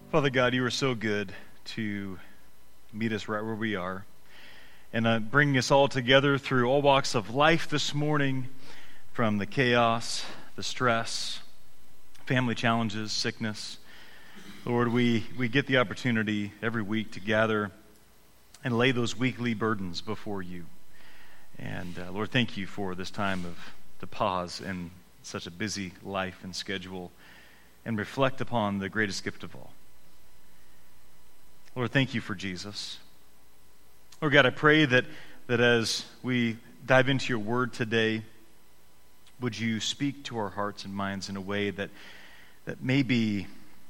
Father God, you are so good to meet us right where we are and bringing us all together through all walks of life this morning, from the chaos, the stress, family challenges, sickness. Lord, we get the opportunity every week to gather and lay those weekly burdens before you. And Lord, thank you for this time to pause in such a busy life and schedule and reflect upon the greatest gift of all. Lord, thank you for Jesus. Lord God, I pray that as we dive into your word today, would you speak to our hearts and minds in a way that may be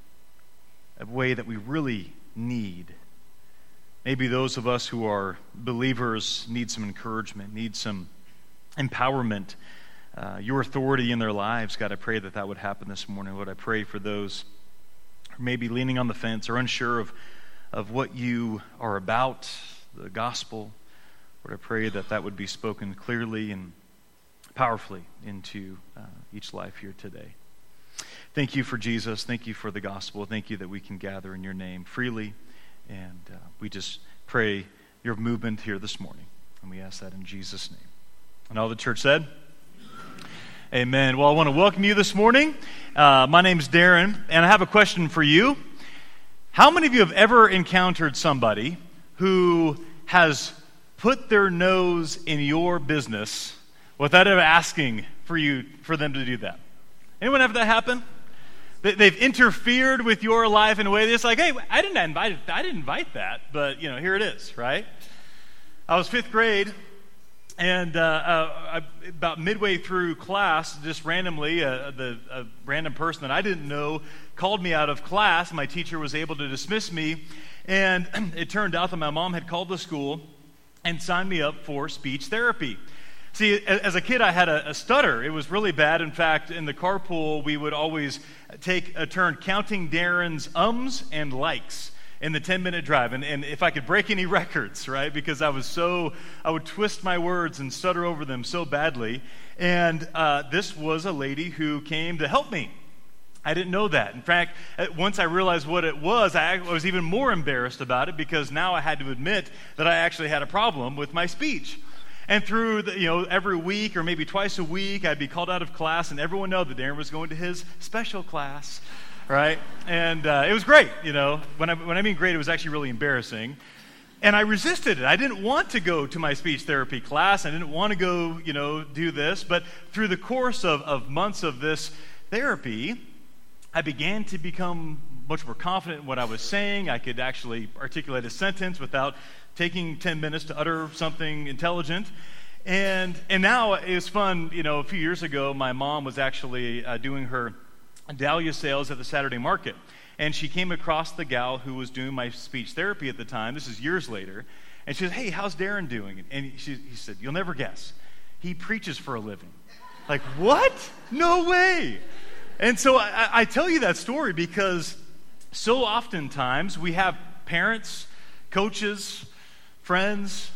a way that we really need. Maybe those of us who are believers need some encouragement, need some empowerment, your authority in their lives. God, I pray that would happen this morning. Lord, I pray for those who may be leaning on the fence or unsure of what you are about, the gospel. Lord, I pray that would be spoken clearly and powerfully into each life here today. Thank you for Jesus. Thank you for the gospel. Thank you that we can gather in your name freely. And we just pray your movement here this morning. And we ask that in Jesus' name. And all the church said? Amen. Well, I want to welcome you this morning. My name's Darren, and I have a question for you. How many of you have ever encountered somebody who has put their nose in your business without ever asking for them to do that? Anyone have that happen? They've interfered with your life in a way that's like, hey, I didn't invite that, but here it is, right? I was fifth grade, and about midway through class, just randomly, a random person that I didn't know called me out of class. My teacher was able to dismiss me, and it turned out that my mom had called the school and signed me up for speech therapy. See, as a kid, I had a stutter. It was really bad. In fact, in the carpool, we would always take a turn counting Darren's ums and likes in the 10-minute drive. And if I could break any records, right? Because I would twist my words and stutter over them so badly. And this was a lady who came to help me. I didn't know that. In fact, once I realized what it was, I was even more embarrassed about it because now I had to admit that I actually had a problem with my speech. And through every week or maybe twice a week, I'd be called out of class, and everyone knew that Darren was going to his special class, right? And it was great. When I mean great, it was actually really embarrassing. And I resisted it. I didn't want to go to my speech therapy class. I didn't want to go, do this. But through the course of months of this therapy, I began to become much more confident in what I was saying. I could actually articulate a sentence without taking 10 minutes to utter something intelligent. And now it's fun. A few years ago, my mom was actually doing her dahlia sales at the Saturday market. And she came across the gal who was doing my speech therapy at the time. This is years later. And she said, hey, how's Darren doing? And he said, you'll never guess. He preaches for a living. Like, what? No way. And so I tell you that story because so oftentimes we have parents, coaches, friends,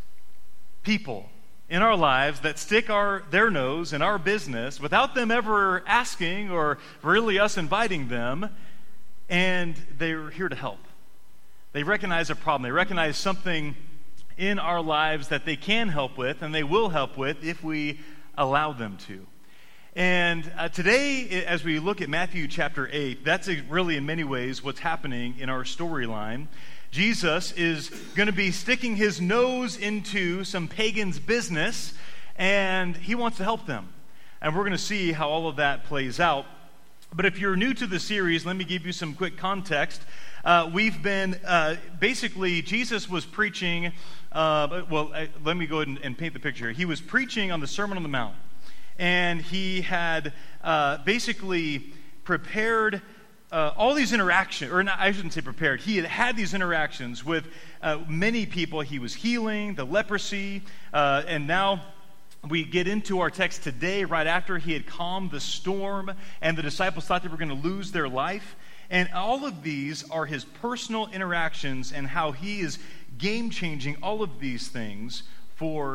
people in our lives that stick their nose in our business without them ever asking or really us inviting them, and they're here to help. They recognize a problem. They recognize something in our lives that they can help with, and they will help with if we allow them to. And today, as we look at Matthew chapter 8, that's really in many ways what's happening in our storyline. Jesus is going to be sticking his nose into some pagans' business, and he wants to help them. And we're going to see how all of that plays out. But if you're new to the series, let me give you some quick context. We've been, basically, Jesus was preaching, let me go ahead and paint the picture. He was preaching on the Sermon on the Mount. And he had basically prepared all these interactions, or not, I shouldn't say prepared. He had these interactions with many people. He was healing the leprosy, and now we get into our text today right after he had calmed the storm, and the disciples thought they were going to lose their life. And all of these are his personal interactions and how he is game-changing all of these things for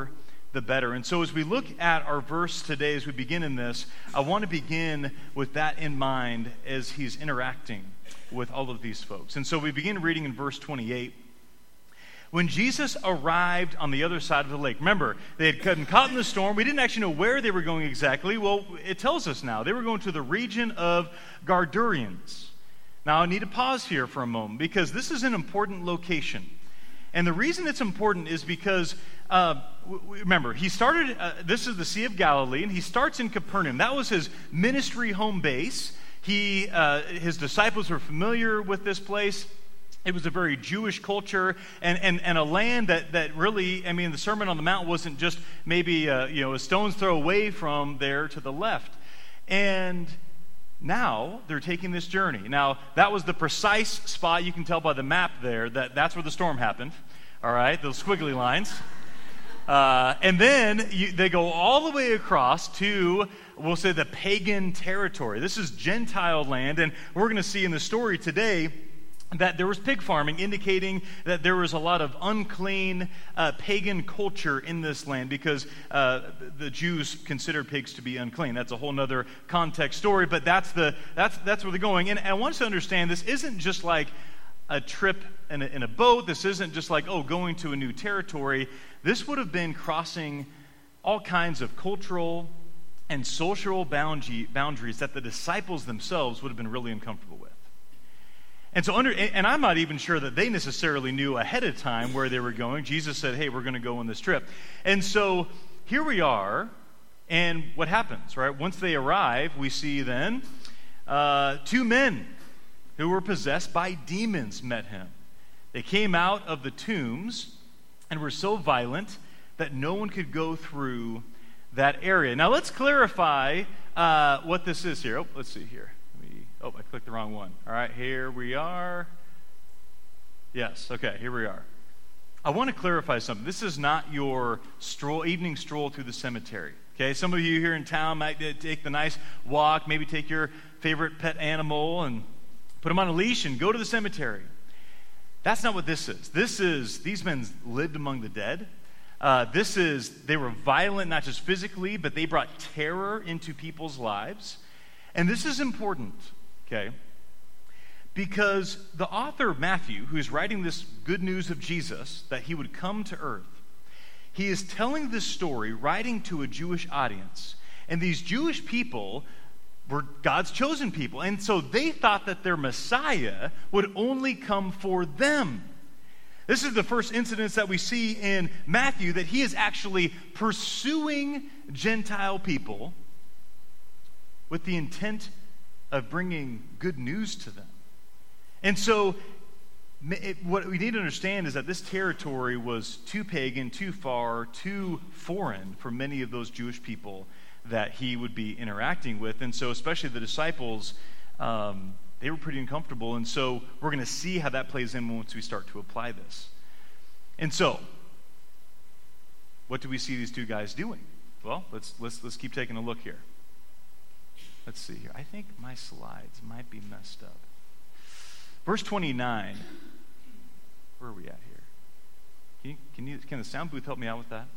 the better. And so as we look at our verse today, as we begin in this, I want to begin with that in mind as he's interacting with all of these folks. And so we begin reading in verse 28. When Jesus arrived on the other side of the lake, remember, they had gotten caught in the storm. We didn't actually know where they were going exactly. Well, it tells us now. They were going to the region of Gardurians. Now, I need to pause here for a moment because this is an important location. And the reason it's important is because, remember, he started, this is the Sea of Galilee, and he starts in Capernaum. That was his ministry home base. His disciples were familiar with this place. It was a very Jewish culture and a land that really, I mean, the Sermon on the Mount wasn't just maybe a stone's throw away from there to the left. And now they're taking this journey. Now, that was the precise spot, you can tell by the map there, that's where the storm happened. All right, those squiggly lines. And then they go all the way across to, we'll say, the pagan territory. This is Gentile land, and we're going to see in the story today that there was pig farming, indicating that there was a lot of unclean pagan culture in this land because the Jews considered pigs to be unclean. That's a whole other context story, but that's where they're going. And I want us to understand this isn't just like a trip in a boat. This isn't just like, going to a new territory. This would have been crossing all kinds of cultural and social boundaries that the disciples themselves would have been really uncomfortable with. And so, and I'm not even sure that they necessarily knew ahead of time where they were going. Jesus said, hey, we're going to go on this trip. And so here we are, and what happens, right? Once they arrive, we see then 2 men who were possessed by demons met him. They came out of the tombs and were so violent that no one could go through that area. Now, let's clarify what this is here. Let's see here. I clicked the wrong one. All right, here we are. Yes, okay, here we are. I want to clarify something. This is not your evening stroll through the cemetery. Okay, some of you here in town might take the nice walk, maybe take your favorite pet animal and put them on a leash and go to the cemetery. That's not what this is. These men lived among the dead. They were violent, not just physically, but they brought terror into people's lives. And this is important. Okay? Because the author Matthew, who's writing this good news of Jesus, that he would come to earth, he is telling this story, writing to a Jewish audience. And these Jewish people were God's chosen people. And so they thought that their Messiah would only come for them. This is the first incident that we see in Matthew that he is actually pursuing Gentile people with the intent of bringing good news to them. And so what we need to understand is that this territory was too pagan, too far, too foreign for many of those Jewish people that he would be interacting with. And so especially the disciples, they were pretty uncomfortable. And so we're going to see how that plays in once we start to apply this. And so, what do we see these 2 guys doing? Well, let's keep taking a look here. Let's see here. I think my slides might be messed up. Verse 29. Where are we at here? Can the sound booth help me out with that?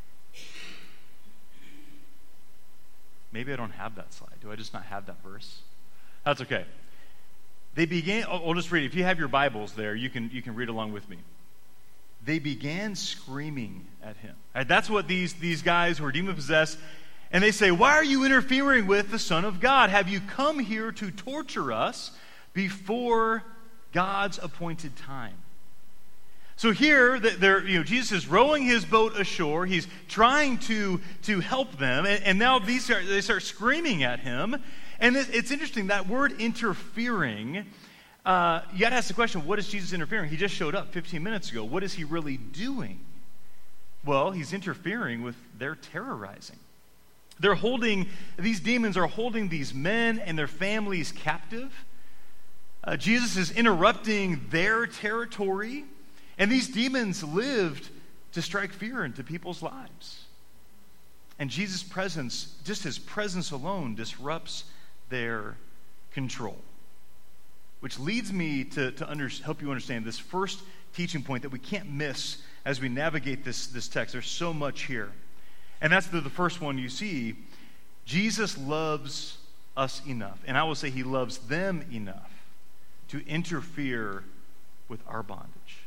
Maybe I don't have that slide. Do I just not have that verse? That's okay. They began. I'll just read it. If you have your Bibles there, you can read along with me. They began screaming at him. Right, that's what these guys who are demon-possessed. And they say, why are you interfering with the Son of God? Have you come here to torture us before God's appointed time? So here, Jesus is rowing his boat ashore. He's trying to help them. And now they start screaming at him. And it's interesting, that word interfering, you got to ask the question, what is Jesus interfering? He just showed up 15 minutes ago. What is he really doing? Well, he's interfering with their terrorizing. These demons are holding these men and their families captive. Jesus is interrupting their territory. And these demons lived to strike fear into people's lives. And Jesus' presence, just his presence alone, disrupts their control. Which leads me to help you understand this first teaching point that we can't miss as we navigate this text. There's so much here. And that's the first one you see. Jesus loves us enough, and I will say he loves them enough to interfere with our bondage.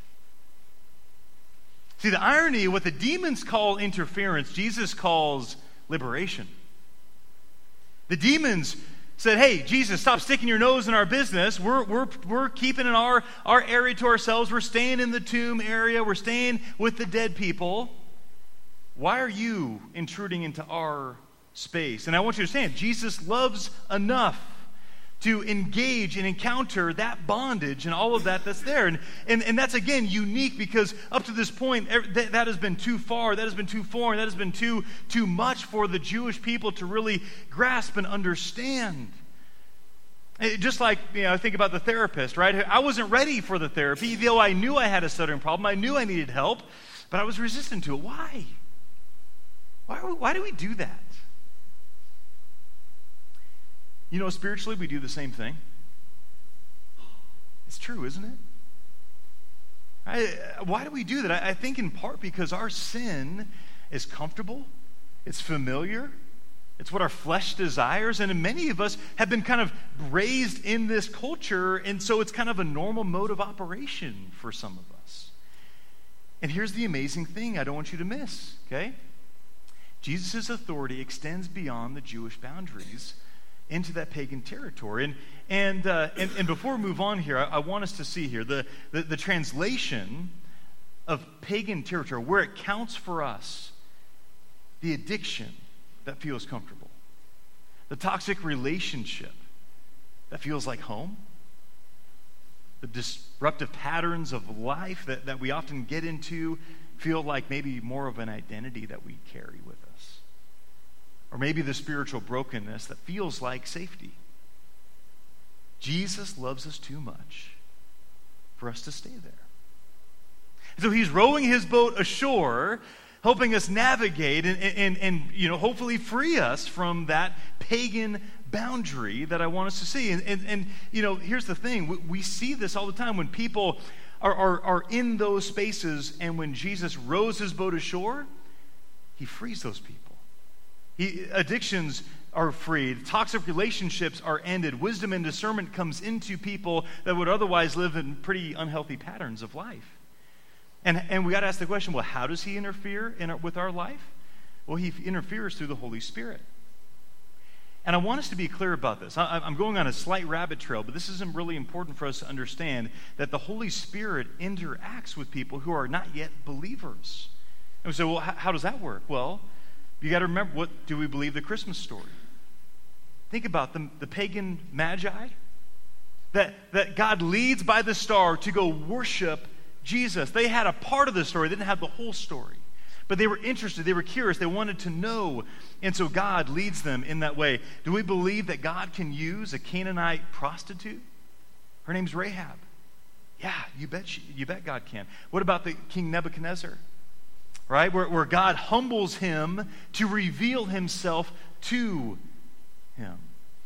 See, the irony, what the demons call interference, Jesus calls liberation. The demons said, hey, Jesus, stop sticking your nose in our business. We're keeping in our area to ourselves. We're staying in the tomb area. We're staying with the dead people. Why are you intruding into our space? And I want you to understand, Jesus loves enough to engage and encounter that bondage and all of that's there. And that's, again, unique because up to this point, that has been too far, that has been too foreign, that has been too much for the Jewish people to really grasp and understand. Just like, I think about the therapist, right? I wasn't ready for the therapy, though I knew I had a stuttering problem. I knew I needed help, but I was resistant to it. Why? Why do we do that? Spiritually, we do the same thing. It's true, isn't it? Why do we do that? I think in part because our sin is comfortable, it's familiar, it's what our flesh desires, and many of us have been kind of raised in this culture, and so it's kind of a normal mode of operation for some of us. And here's the amazing thing I don't want you to miss, okay? Jesus' authority extends beyond the Jewish boundaries into that pagan territory. And before we move on here, I want us to see here the translation of pagan territory, where it counts for us, the addiction that feels comfortable, the toxic relationship that feels like home, the disruptive patterns of life that we often get into feel like maybe more of an identity that we carry with us. Or maybe the spiritual brokenness that feels like safety. Jesus loves us too much for us to stay there. So he's rowing his boat ashore, helping us navigate and hopefully free us from that pagan boundary that I want us to see. And here's the thing. We see this all the time when people are in those spaces, and when Jesus rows his boat ashore, he frees those people. Addictions are freed. Toxic relationships are ended. Wisdom and discernment comes into people that would otherwise live in pretty unhealthy patterns of life. And we got to ask the question, well, how does he interfere with our life? Well, he interferes through the Holy Spirit. And I want us to be clear about this. I'm going on a slight rabbit trail, but this is really important for us to understand that the Holy Spirit interacts with people who are not yet believers. And we say, well, how does that work? Well, you got to remember, what do we believe the Christmas story? Think about the pagan magi, that God leads by the star to go worship Jesus. They had a part of the story. They didn't have the whole story. But they were interested. They were curious. They wanted to know. And so God leads them in that way. Do we believe that God can use a Canaanite prostitute? Her name's Rahab. Yeah, you bet God can. What about the King Nebuchadnezzar? Right? Where God humbles him to reveal himself to him.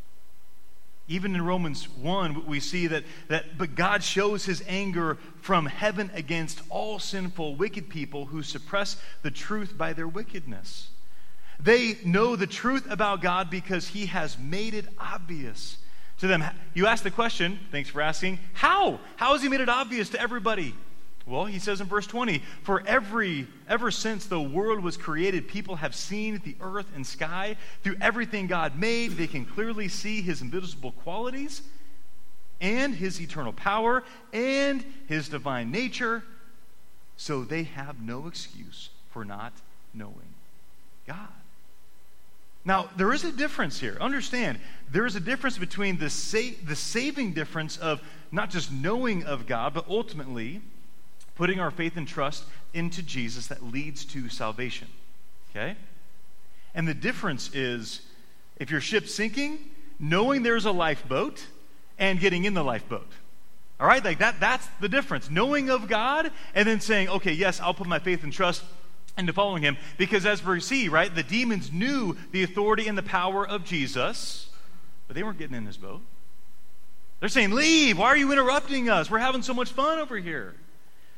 Even in Romans 1, we see but God shows his anger from heaven against all sinful, wicked people who suppress the truth by their wickedness. They know the truth about God because he has made it obvious to them. You ask the question, thanks for asking, how? How has he made it obvious to everybody? Well, he says in verse 20, for ever since the world was created, people have seen the earth and sky. Through everything God made, they can clearly see his invisible qualities and his eternal power and his divine nature. So they have no excuse for not knowing God. Now, there is a difference here. Understand, there is a difference between the saving difference of not just knowing of God, but ultimately putting our faith and trust into Jesus that leads to salvation. Okay? And the difference is, if your ship's sinking, knowing there's a lifeboat and getting in the lifeboat. All right? Like that's the difference. Knowing of God and then saying, okay, yes, I'll put my faith and trust into following him. Because as we see, right, the demons knew the authority and the power of Jesus, but they weren't getting in his boat. They're saying, leave. Why are you interrupting us? We're having so much fun over here.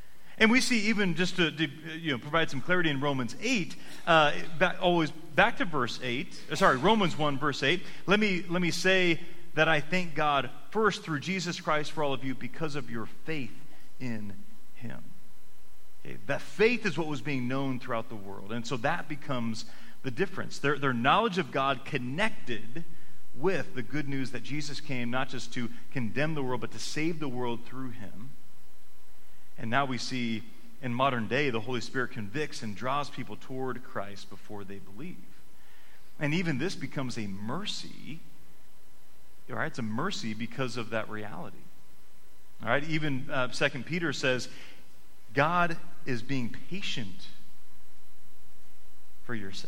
And we see even just to provide some clarity in Romans 8, back to verse 8, Romans 1, verse 8, let me say that I thank God first through Jesus Christ for all of you because of your faith in him. Okay, that faith is what was being known throughout the world. And so that becomes the difference. Their knowledge of God connected with the good news that Jesus came not just to condemn the world, but to save the world through him. And now we see in modern day, the Holy Spirit convicts and draws people toward Christ before they believe. And even this becomes a mercy. All right, it's a mercy because of that reality. All right, even 2 Peter says, God is being patient for your sake.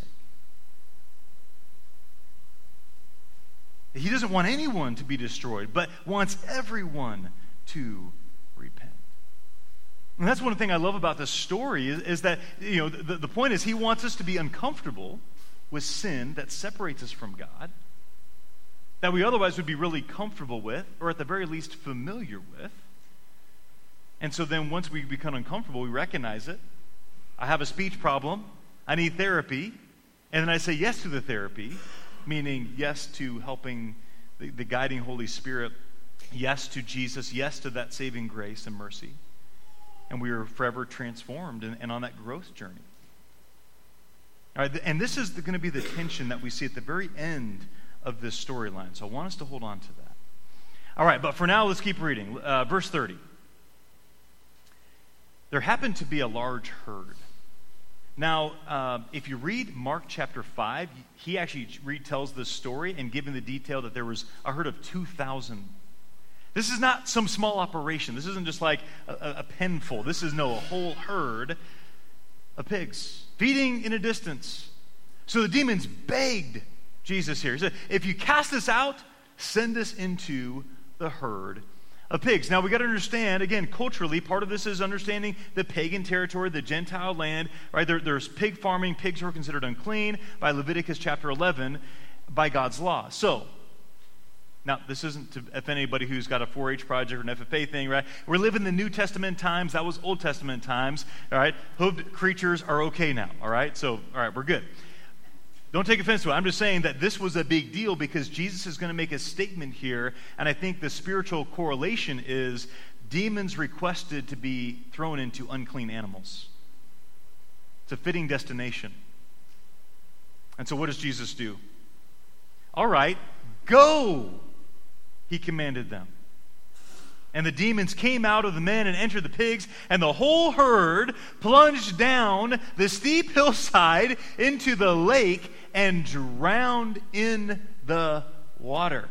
He doesn't want anyone to be destroyed, but wants everyone to repent. And that's one thing I love about this story is that, the point is he wants us to be uncomfortable with sin that separates us from God, that we otherwise would be really comfortable with, or at the very least familiar with. And so then once we become uncomfortable, we recognize it. I have a speech problem. I need therapy. And then I say yes to the therapy, meaning yes to helping the guiding Holy Spirit, yes to Jesus, yes to that saving grace and mercy. And we are forever transformed and on that growth journey. All right, and this is going to be the tension that we see at the very end of this storyline. So I want us to hold on to that. All right, but for now, let's keep reading. Verse 30. There happened to be a large herd. Now, if you read Mark chapter 5, he actually retells this story and giving the detail that there was a herd of 2,000. This is not some small operation. This isn't just like a penful. This is a whole herd of pigs feeding in a distance. So the demons begged Jesus here. He said, if you cast us out, send us into the herd of pigs. Now we got to understand, again, culturally, part of this is understanding the pagan territory, the Gentile land, right? There's pig farming. Pigs were considered unclean by Leviticus chapter 11 by God's law. So, now, this isn't to offend anybody who's got a 4-H project or an FFA thing, right? We're living the New Testament times. That was Old Testament times, all right? Hooved creatures are okay now, all right? So, all right, we're good. Don't take offense to it. I'm just saying that this was a big deal because Jesus is going to make a statement here, and I think the spiritual correlation is demons requested to be thrown into unclean animals. It's a fitting destination. And so what does Jesus do? All right, go! He commanded them. And the demons came out of the men and entered the pigs, and the whole herd plunged down the steep hillside into the lake and drowned in the water.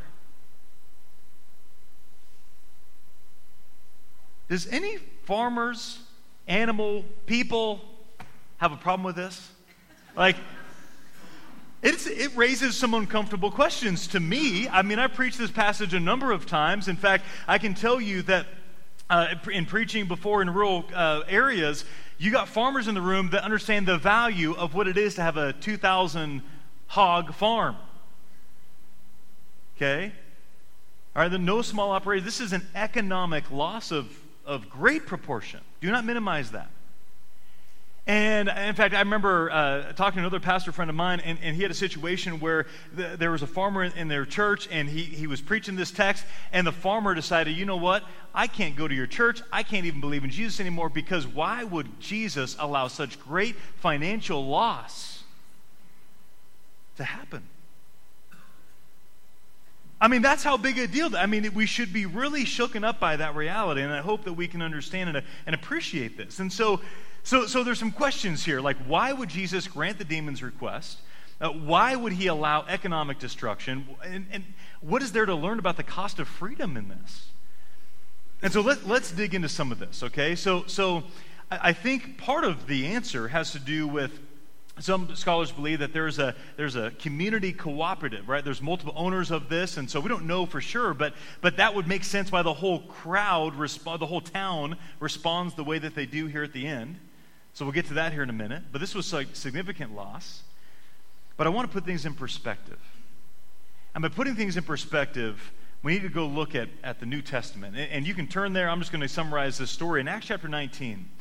Does any farmers, animal, people have a problem with this? It raises some uncomfortable questions to me. I mean, I've preached this passage a number of times. In fact, I can tell you that in preaching before in rural areas, you got farmers in the room that understand the value of what it is to have a 2,000 hog farm. Okay? All right, no small operation. This is an economic loss of great proportion. Do not minimize that. And in fact, I remember talking to another pastor friend of mine, and he had a situation where there was a farmer in their church, and he was preaching this text, and the farmer decided, you know what? I can't go to your church. I can't even believe in Jesus anymore, because why would Jesus allow such great financial loss to happen? I mean, that's how big a deal. I mean, we should be really shooken up by that reality, and I hope that we can understand and appreciate this. And so there's some questions here, like why would Jesus grant the demon's request? Why would he allow economic destruction? And what is there to learn about the cost of freedom in this? And so let's dig into some of this, okay? So I think part of the answer has to do with, some scholars believe that there's a community cooperative, right? There's multiple owners of this, and so we don't know for sure, but that would make sense why the whole crowd, the whole town responds the way that they do here at the end. So we'll get to that here in a minute. But this was a significant loss. But I want to put things in perspective. And by putting things in perspective, we need to go look at the New Testament. And you can turn there. I'm just going to summarize this story. In Acts chapter 19,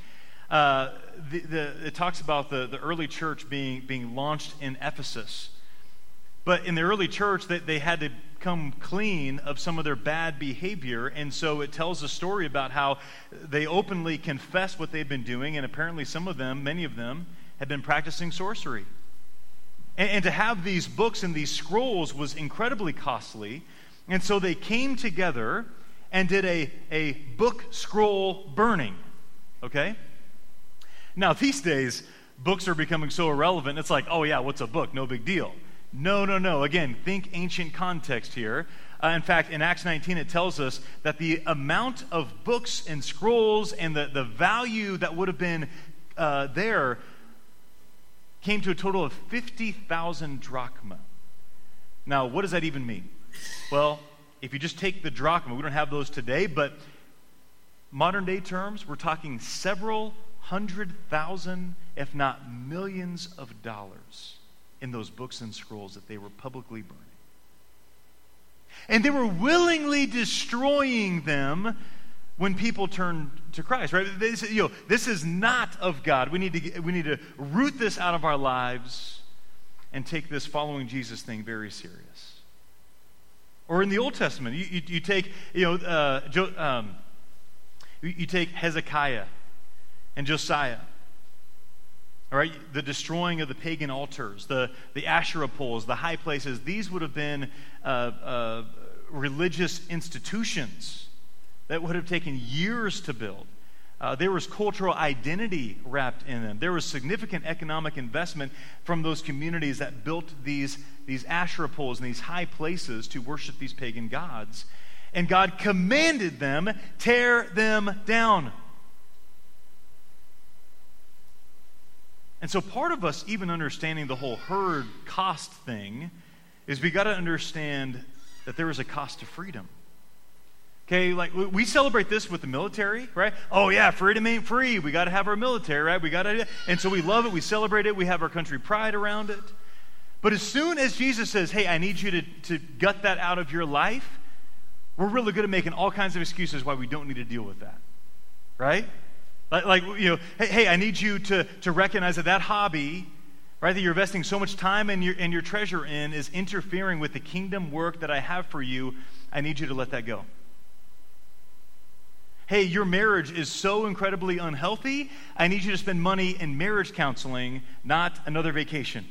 It talks about the early church being launched in Ephesus. But in the early church, they had to come clean of some of their bad behavior, and so it tells a story about how they openly confessed what they'd been doing, and apparently many of them, had been practicing sorcery. And to have these books and these scrolls was incredibly costly, and so they came together and did a book scroll burning, okay? Now, these days, books are becoming so irrelevant, it's like, oh yeah, what's a book? No big deal. No. Again, think ancient context here. In fact, in Acts 19, it tells us that the amount of books and scrolls and the value that would have been there came to a total of 50,000 drachma. Now, what does that even mean? Well, if you just take the drachma, we don't have those today, but modern day terms, we're talking several 100,000, if not millions of dollars in those books and scrolls that they were publicly burning. And they were willingly destroying them when people turned to Christ, right? They said, this is not of God. We need to root this out of our lives and take this following Jesus thing very serious. Or in the Old Testament, you take you take Hezekiah and Josiah. All right, the destroying of the pagan altars, the Asherah poles, the high places, these would have been religious institutions that would have taken years to build. There was cultural identity wrapped in them. There was significant economic investment from those communities that built these Asherah poles and these high places to worship these pagan gods. And God commanded them, tear them down. And so part of us even understanding the whole herd cost thing is we got to understand that there is a cost to freedom. Okay, like we celebrate this with the military, right? Oh yeah, freedom ain't free. We got to have our military, right? And so we love it, we celebrate it, we have our country pride around it. But as soon as Jesus says, hey, I need you to gut that out of your life, we're really good at making all kinds of excuses why we don't need to deal with that, right? Like hey, I need you to recognize that hobby, right, that you're investing so much time and your treasure in is interfering with the kingdom work that I have for you. I need you to let that go. Hey, your marriage is so incredibly unhealthy. I need you to spend money in marriage counseling, not another vacation.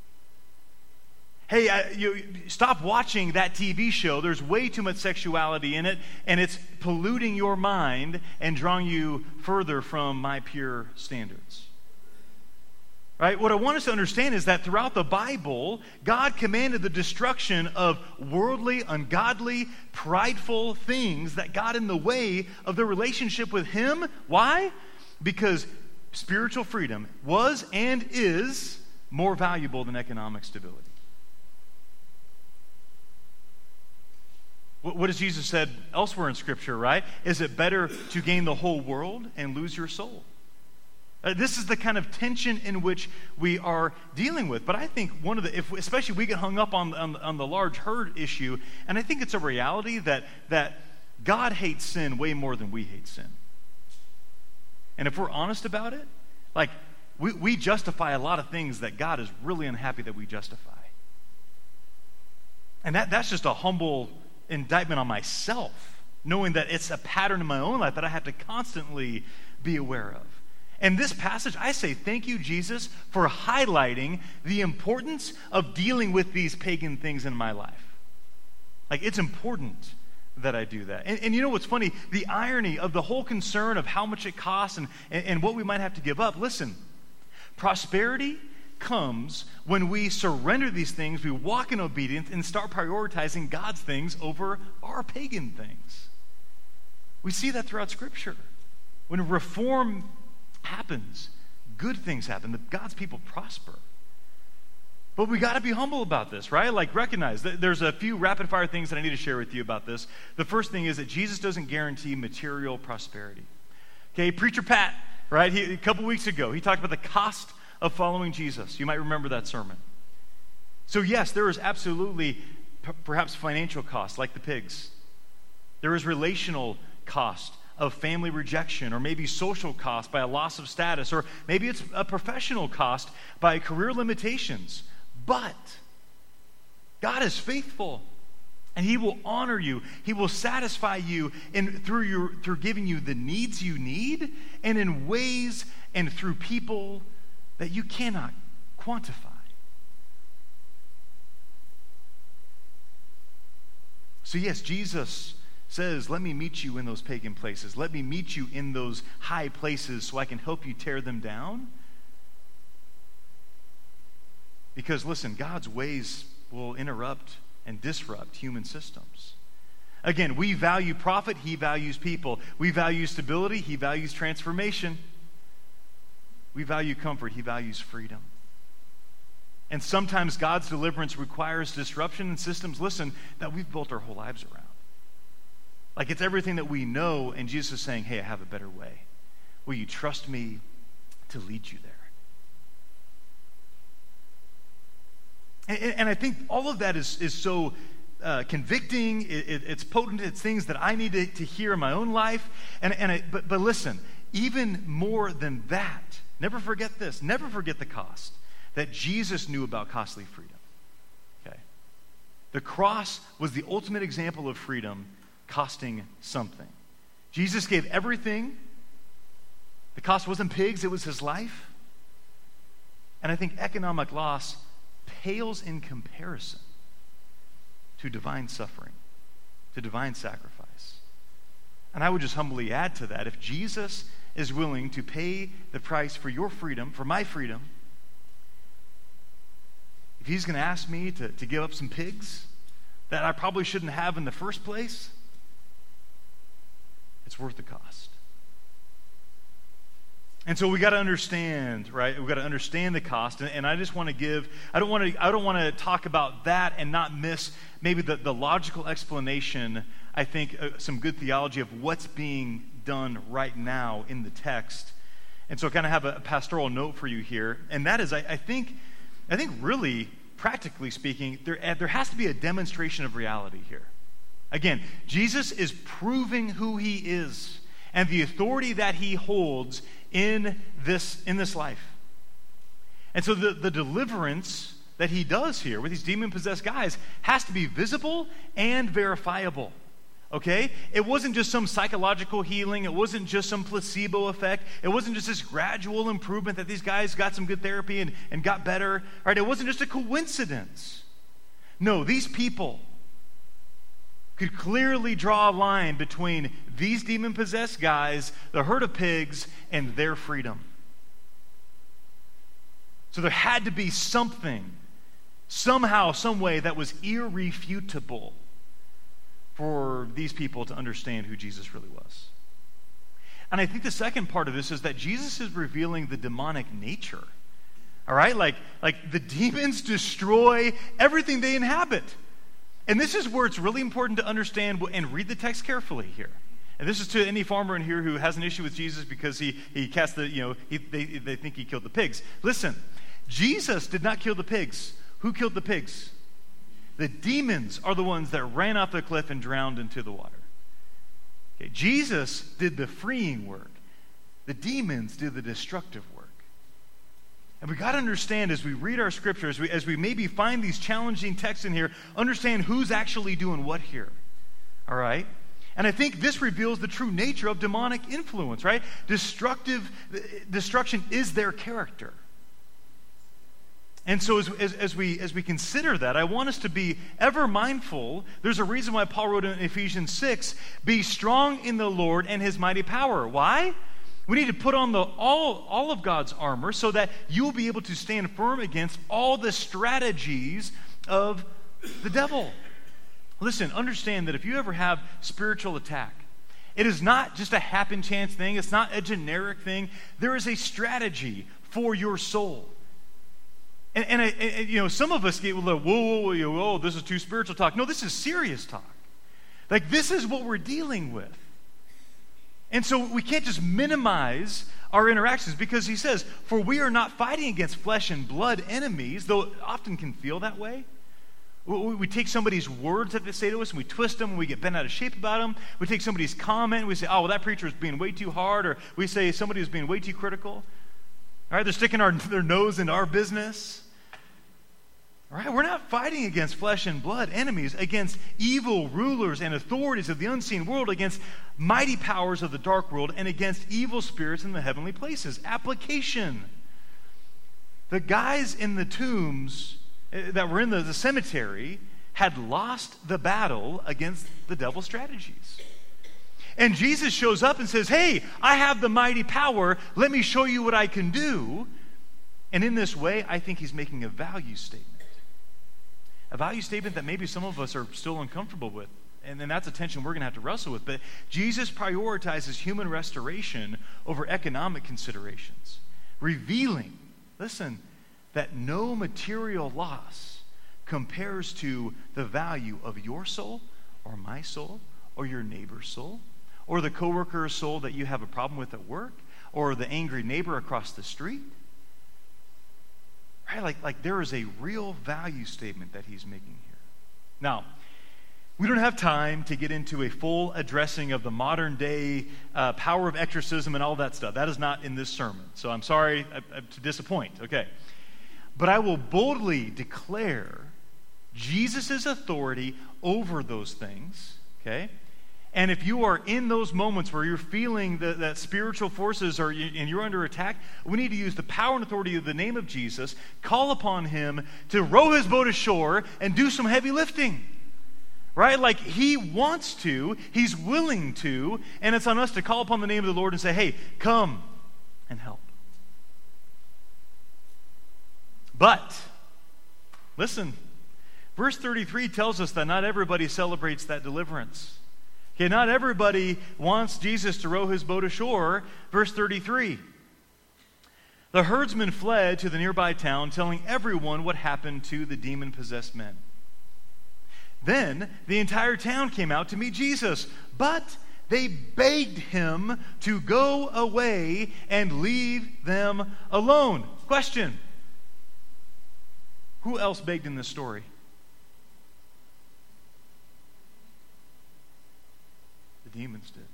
Hey, stop watching that TV show. There's way too much sexuality in it, and it's polluting your mind and drawing you further from my pure standards. Right? What I want us to understand is that throughout the Bible, God commanded the destruction of worldly, ungodly, prideful things that got in the way of the relationship with Him. Why? Because spiritual freedom was and is more valuable than economic stability. What has Jesus said elsewhere in Scripture, right? Is it better to gain the whole world and lose your soul? This is the kind of tension in which we are dealing with. But I think especially we get hung up on the large herd issue, and I think it's a reality that God hates sin way more than we hate sin. And if we're honest about it, like we justify a lot of things that God is really unhappy that we justify. And that's just a humble indictment on myself, knowing that it's a pattern in my own life that I have to constantly be aware of. And this passage, I say, thank you, Jesus, for highlighting the importance of dealing with these pagan things in my life. Like, it's important that I do that. And you know what's funny? The irony of the whole concern of how much it costs and what we might have to give up. Listen, prosperity comes when we surrender these things, we walk in obedience, and start prioritizing God's things over our pagan things. We see that throughout Scripture. When reform happens, good things happen. God's people prosper. But we got to be humble about this, right? Like, recognize that there's a few rapid-fire things that I need to share with you about this. The first thing is that Jesus doesn't guarantee material prosperity. Okay, Preacher Pat, right? A couple weeks ago, he talked about the cost of following Jesus. You might remember that sermon. So yes, there is absolutely perhaps financial cost, like the pigs. There is relational cost, of family rejection, or maybe social cost by a loss of status, or maybe it's a professional cost by career limitations. But God is faithful, and He will honor you. He will satisfy you through giving you the needs you need, and in ways and through people that you cannot quantify. So yes, Jesus says, let me meet you in those pagan places. Let me meet you in those high places so I can help you tear them down. Because listen, God's ways will interrupt and disrupt human systems. Again, we value profit, He values people. We value stability, He values transformation. We value comfort, He values freedom. And sometimes God's deliverance requires disruption in systems, listen, that we've built our whole lives around. Like it's everything that we know, and Jesus is saying, hey, I have a better way. Will you trust me to lead you there? And I think all of that is so convicting. It's potent. It's things that I need to hear in my own life. But listen, even more than that, never forget this. Never forget the cost that Jesus knew about costly freedom. Okay, the cross was the ultimate example of freedom costing something. Jesus gave everything. The cost wasn't pigs, it was His life. And I think economic loss pales in comparison to divine suffering, to divine sacrifice. And I would just humbly add to that, if Jesus is willing to pay the price for your freedom, for my freedom, if He's going to ask me to give up some pigs that I probably shouldn't have in the first place, it's worth the cost. And so we got to understand, right? We got to understand the cost. And I just want to give, I don't want to talk about that and not miss maybe the logical explanation, I think, some good theology of what's being done right now in the text. And so I kind of have a pastoral note for you here. And that is, I think really, practically speaking, there has to be a demonstration of reality here. Again, Jesus is proving who He is and the authority that He holds in this life. And so the deliverance that He does here with these demon-possessed guys has to be visible and verifiable. Okay? It wasn't just some psychological healing. It wasn't just some placebo effect. It wasn't just this gradual improvement that these guys got some good therapy and got better. Right? It wasn't just a coincidence. No, these people could clearly draw a line between these demon-possessed guys, the herd of pigs, and their freedom. So there had to be something, somehow, some way that was irrefutable for these people to understand who Jesus really was. And I think the second part of this is that Jesus is revealing the demonic nature. All right? Like the demons destroy everything they inhabit. And this is where it's really important to understand and read the text carefully here. And this is to any farmer in here who has an issue with Jesus because he cast they think He killed the pigs. Listen, Jesus did not kill the pigs. Who killed the pigs? The demons are the ones that ran off the cliff and drowned into the water. Okay, Jesus did the freeing work. The demons did the destructive work. And we got to understand as we read our scriptures, as we maybe find these challenging texts in here, understand who's actually doing what here. All right? And I think this reveals the true nature of demonic influence, right? Destruction is their character. And so as we consider that, I want us to be ever mindful. There's a reason why Paul wrote in Ephesians 6, be strong in the Lord and His mighty power. Why? We need to put on all of God's armor so that you'll be able to stand firm against all the strategies of the devil. Listen, understand that if you ever have spiritual attack, it is not just a happen chance thing. It's not a generic thing. There is a strategy for your soul. And some of us get like, whoa, this is too spiritual talk. No, this is serious talk. Like, this is what we're dealing with. And so we can't just minimize our interactions because He says, for we are not fighting against flesh and blood enemies, though it often can feel that way. We take somebody's words that they say to us and we twist them and we get bent out of shape about them. We take somebody's comment and we say, oh, well, that preacher is being way too hard. Or we say somebody is being way too critical. All right, they're sticking their nose into our business. All right, we're not fighting against flesh and blood enemies, against evil rulers and authorities of the unseen world, against mighty powers of the dark world, and against evil spirits in the heavenly places. Application. The guys in the tombs that were in the cemetery had lost the battle against the devil's strategies. And Jesus shows up and says, hey, I have the mighty power. Let me show you what I can do. And in this way, I think he's making a value statement. A value statement that maybe some of us are still uncomfortable with. And that's a tension we're going to have to wrestle with. But Jesus prioritizes human restoration over economic considerations, revealing, listen, that no material loss compares to the value of your soul or my soul or your neighbor's soul or the coworker's soul that you have a problem with at work or the angry neighbor across the street. Right? Like there is a real value statement that he's making here. Now, we don't have time to get into a full addressing of the modern day power of exorcism and all that stuff. That is not in this sermon. So I'm sorry to disappoint. Okay. But I will boldly declare Jesus' authority over those things, okay? And if you are in those moments where you're feeling that spiritual forces and you're under attack, we need to use the power and authority of the name of Jesus, call upon him to row his boat ashore and do some heavy lifting, right? Like he wants to, he's willing to, and it's on us to call upon the name of the Lord and say, hey, come and help. But, listen, verse 33 tells us that not everybody celebrates that deliverance. Okay, not everybody wants Jesus to row his boat ashore. Verse 33, the herdsmen fled to the nearby town, telling everyone what happened to the demon-possessed men. Then the entire town came out to meet Jesus, but they begged him to go away and leave them alone. Question. Who else begged in this story? The demons did.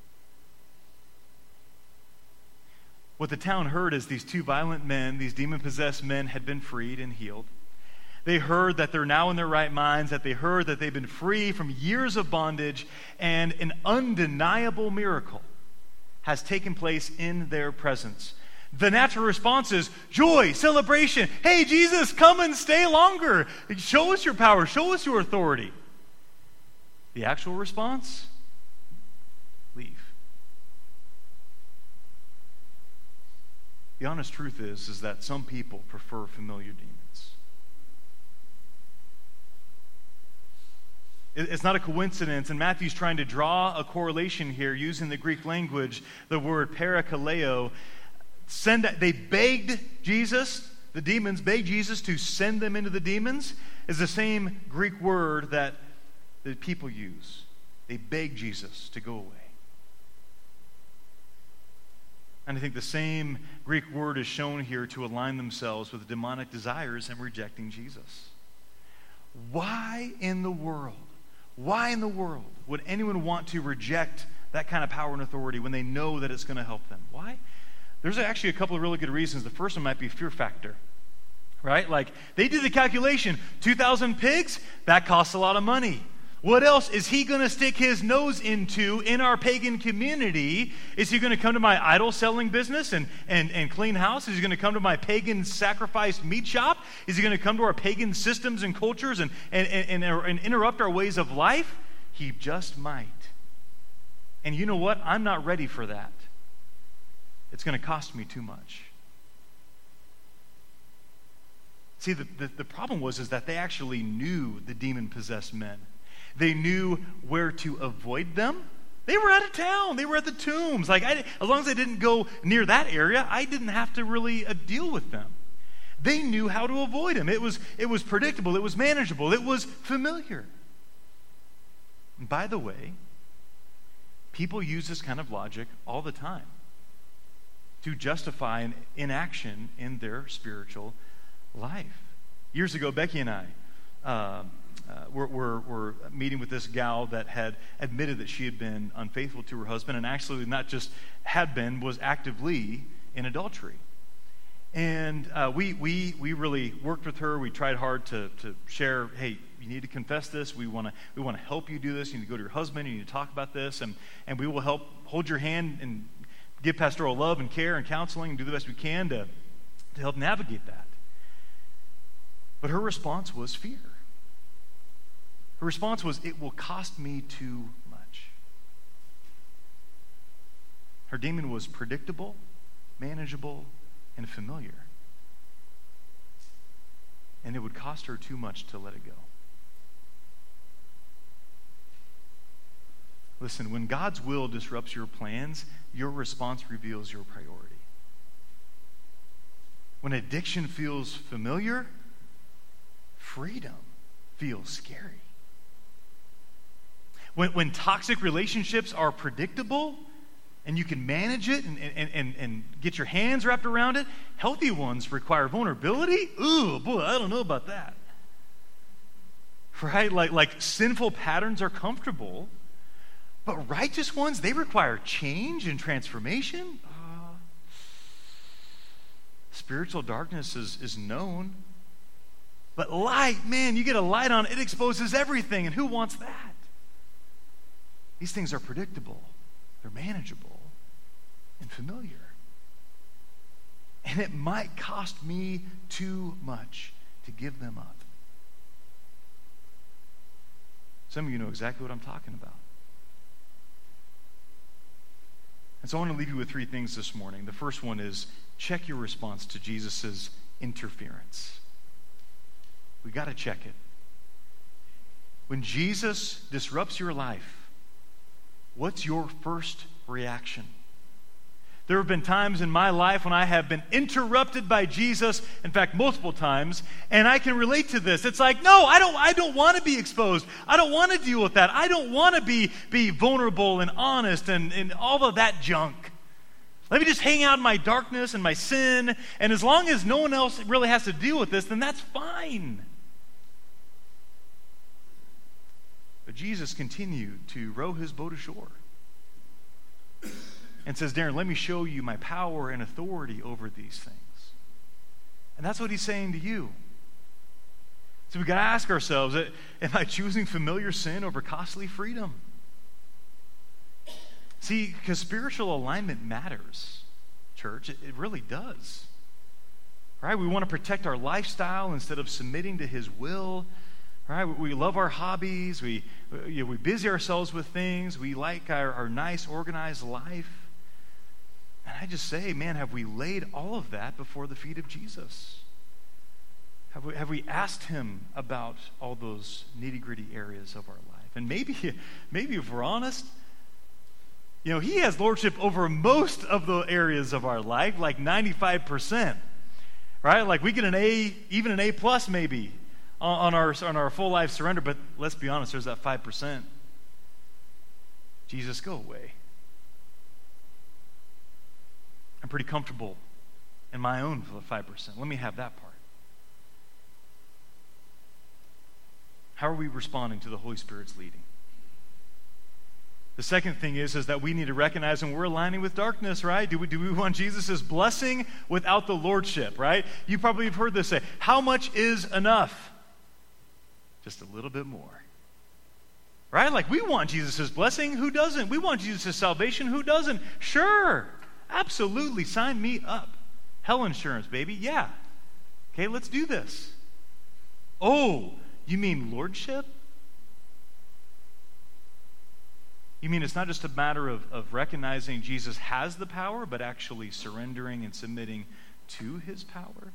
What the town heard is these two violent men, these demon-possessed men, had been freed and healed. They heard that they're now in their right minds, that they heard that they've been free from years of bondage, and an undeniable miracle has taken place in their presence. The natural response is joy, celebration. Hey, Jesus, come and stay longer. Show us your power. Show us your authority. The actual response? Leave. The honest truth is that some people prefer familiar demons. It's not a coincidence, and Matthew's trying to draw a correlation here using the Greek language, the word parakaleo. They begged Jesus, the demons begged Jesus to send them into the demons, is the same Greek word that the people use. They begged Jesus to go away. And I think the same Greek word is shown here to align themselves with demonic desires and rejecting Jesus. Why in the world would anyone want to reject that kind of power and authority when they know that it's going to help them? Why? There's actually a couple of really good reasons. The first one might be fear factor, right? Like, they did the calculation, 2,000 pigs, that costs a lot of money. What else is he going to stick his nose into in our pagan community? Is he going to come to my idol selling business and clean house? Is he going to come to my pagan sacrificed meat shop? Is he going to come to our pagan systems and cultures and interrupt our ways of life? He just might. And you know what? I'm not ready for that. It's going to cost me too much. See, the problem was that they actually knew the demon-possessed men. They knew where to avoid them. They were out of town. They were at the tombs. As long as I didn't go near that area, I didn't have to really deal with them. They knew how to avoid them. It was predictable. It was manageable. It was familiar. And by the way, people use this kind of logic all the time to justify an inaction in their spiritual life. Years ago, Becky and I, we're meeting with this gal that had admitted that she had been unfaithful to her husband, and actually not just had been, was actively in adultery. And we really worked with her. We tried hard to share, hey, you need to confess this. We want to help you do this. You need to go to your husband. You need to talk about this, and we will help hold your hand and give pastoral love and care and counseling and do the best we can to help navigate that. But her response was fear. Her response was, it will cost me too much. Her demon was predictable, manageable, and familiar. And it would cost her too much to let it go. Listen, when God's will disrupts your plans, your response reveals your priority. When addiction feels familiar, freedom feels scary. When toxic relationships are predictable and you can manage it and get your hands wrapped around it, healthy ones require vulnerability. Ooh, boy, I don't know about that. Right? Like sinful patterns are comfortable, but righteous ones, they require change and transformation. Spiritual darkness is known. But light, man, you get a light on, it exposes everything. And who wants that? These things are predictable. They're manageable and familiar. And it might cost me too much to give them up. Some of you know exactly what I'm talking about. And so I want to leave you with three things this morning. The first one is check your response to Jesus' interference. We got to check it. When Jesus disrupts your life, what's your first reaction? There have been times in my life when I have been interrupted by Jesus, in fact, multiple times, and I can relate to this. It's like, no, I don't want to be exposed. I don't want to deal with that. I don't want to be vulnerable and honest and all of that junk. Let me just hang out in my darkness and my sin, and as long as no one else really has to deal with this, then that's fine. But Jesus continued to row his boat ashore and says, Darren, let me show you my power and authority over these things. And that's what he's saying to you. So we got to ask ourselves, am I choosing familiar sin over costly freedom? See, because spiritual alignment matters, church. It really does. Right? We want to protect our lifestyle instead of submitting to his will. Right? We love our hobbies. We busy ourselves with things. We like our nice, organized life. And I just say, man, have we laid all of that before the feet of Jesus? Have we asked him about all those nitty-gritty areas of our life? And maybe if we're honest, he has lordship over most of the areas of our life, like 95%. Right? Like we get an A, even an A plus maybe, on our full life surrender, but let's be honest, there's that 5%. Jesus, go away. I'm pretty comfortable in my own 5%. Let me have that part. How are we responding to the Holy Spirit's leading? The second thing is that we need to recognize when we're aligning with darkness, right? Do we want Jesus' blessing without the lordship, right? You probably have heard this say, how much is enough? Just a little bit more. Right? Like we want Jesus' blessing. Who doesn't? We want Jesus' salvation. Who doesn't? Sure. Absolutely. Sign me up. Hell insurance, baby. Yeah. Okay, let's do this. Oh, you mean lordship? You mean it's not just a matter of recognizing Jesus has the power, but actually surrendering and submitting to his power?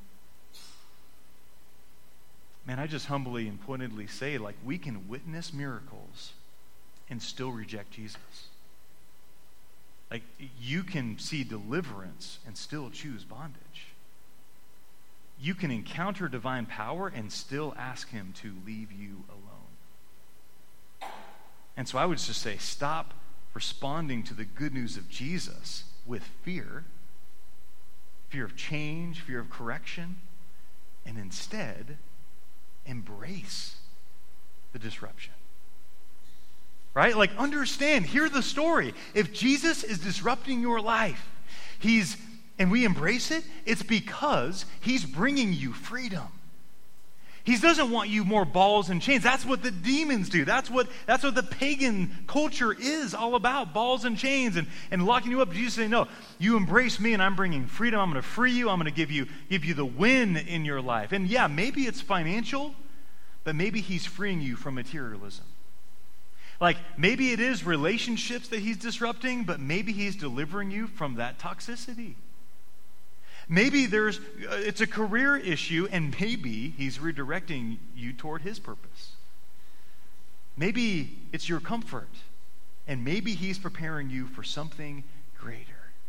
Man, I just humbly and pointedly say, like, we can witness miracles and still reject Jesus. Like, you can see deliverance and still choose bondage. You can encounter divine power and still ask him to leave you alone. And so I would just say, stop responding to the good news of Jesus with fear of change, fear of correction, and instead embrace the disruption. Right? Like, understand, hear the story. If Jesus is disrupting your life, and we embrace it, it's because he's bringing you freedom. He doesn't want you more balls and chains. That's what the demons do. That's what the pagan culture is all about, balls and chains and locking you up. Jesus saying, no, you embrace me and I'm bringing freedom. I'm going to free you. I'm going to give you the win in your life. And yeah, maybe it's financial, but maybe he's freeing you from materialism. Like, maybe it is relationships that he's disrupting, but maybe he's delivering you from that toxicity. Maybe it's a career issue, and maybe he's redirecting you toward his purpose. Maybe it's your comfort, and maybe he's preparing you for something greater.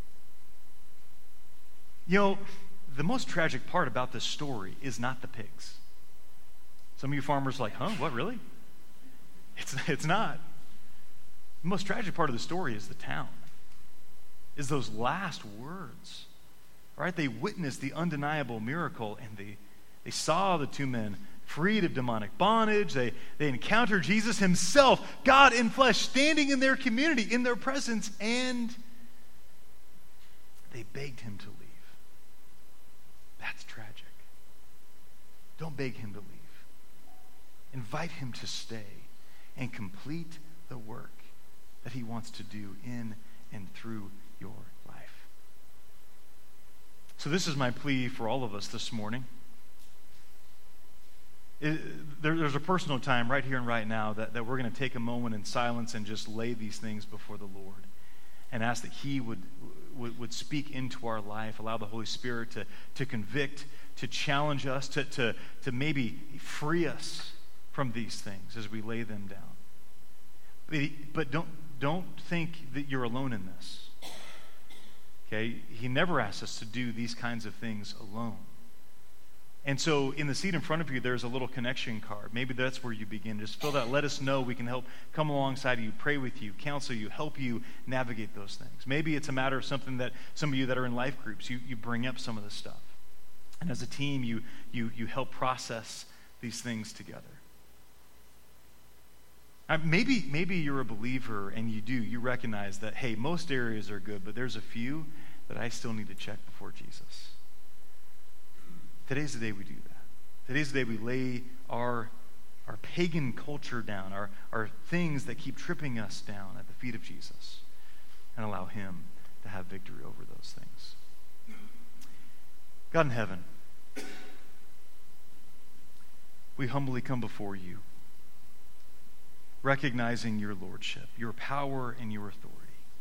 You know, the most tragic part about this story is not the pigs. Some of you farmers are like, huh, what, really? It's not. The most tragic part of the story is the town, is those last words. Right? They witnessed the undeniable miracle, and they saw the two men freed of demonic bondage. They encountered Jesus himself, God in flesh, standing in their community, in their presence, and they begged him to leave. That's tragic. Don't beg him to leave. Invite him to stay and complete the work that he wants to do in and through your life. So this is my plea for all of us this morning. There's a personal time right here and right now that we're going to take a moment in silence and just lay these things before the Lord and ask that he would speak into our life, allow the Holy Spirit to convict, to challenge us, to maybe free us from these things as we lay them down. But don't think that you're alone in this. Okay? He never asks us to do these kinds of things alone. And so in the seat in front of you, there's a little connection card. Maybe that's where you begin. Just fill that. Let us know. We can help come alongside of you, pray with you, counsel you, help you navigate those things. Maybe it's a matter of something that some of you that are in life groups, you bring up some of this stuff. And as a team, you help process these things together. Maybe you're a believer and you recognize that, hey, most areas are good, but there's a few that I still need to check before Jesus. Today's the day we do that. Today's the day we lay our pagan culture down, our things that keep tripping us down at the feet of Jesus, and allow him to have victory over those things. God in heaven, we humbly come before you, recognizing your lordship, your power, and your authority.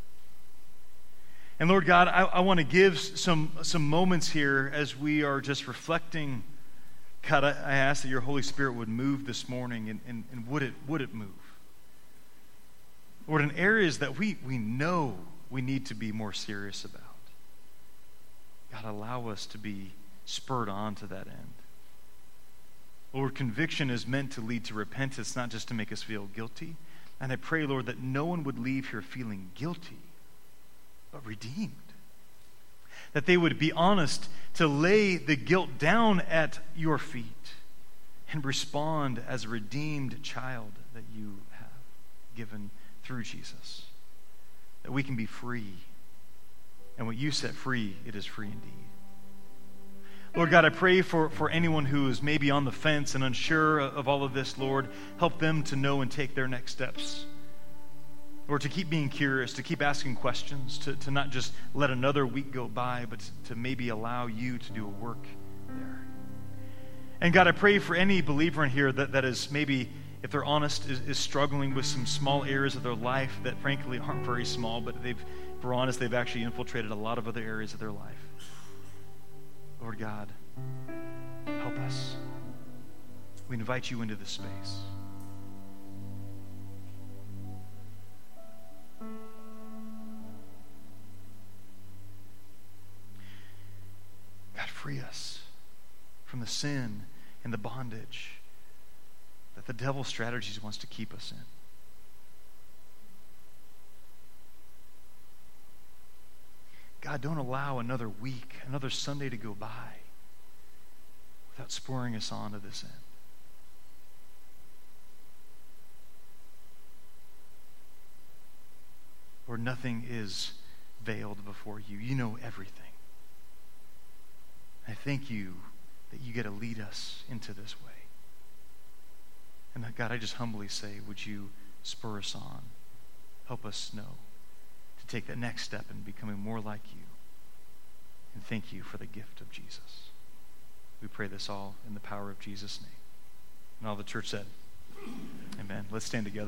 And Lord God, I want to give some moments here as we are just reflecting. God, I ask that your Holy Spirit would move this morning, and would it move? Lord, in areas that we know we need to be more serious about. God, allow us to be spurred on to that end. Lord, conviction is meant to lead to repentance, not just to make us feel guilty. And I pray, Lord, that no one would leave here feeling guilty, but redeemed. That they would be honest to lay the guilt down at your feet and respond as a redeemed child that you have given through Jesus. That we can be free. And what you set free, it is free indeed. Lord God, I pray for anyone who is maybe on the fence and unsure of all of this, Lord. Help them to know and take their next steps. Lord, to keep being curious, to keep asking questions, to not just let another week go by, but to maybe allow you to do a work there. And God, I pray for any believer in here that is maybe, if they're honest, is struggling with some small areas of their life that frankly aren't very small, but if we're honest, they've actually infiltrated a lot of other areas of their life. Lord God, help us. We invite you into this space. God, free us from the sin and the bondage that the devil's strategies wants to keep us in. God, don't allow another week, another Sunday to go by without spurring us on to this end. Lord, nothing is veiled before you. You know everything. I thank you that you get to lead us into this way. And that, God, I just humbly say, would you spur us on? Help us know to take that next step in becoming more like you. And thank you for the gift of Jesus. We pray this all in the power of Jesus' name. And all the church said, amen. Let's stand together.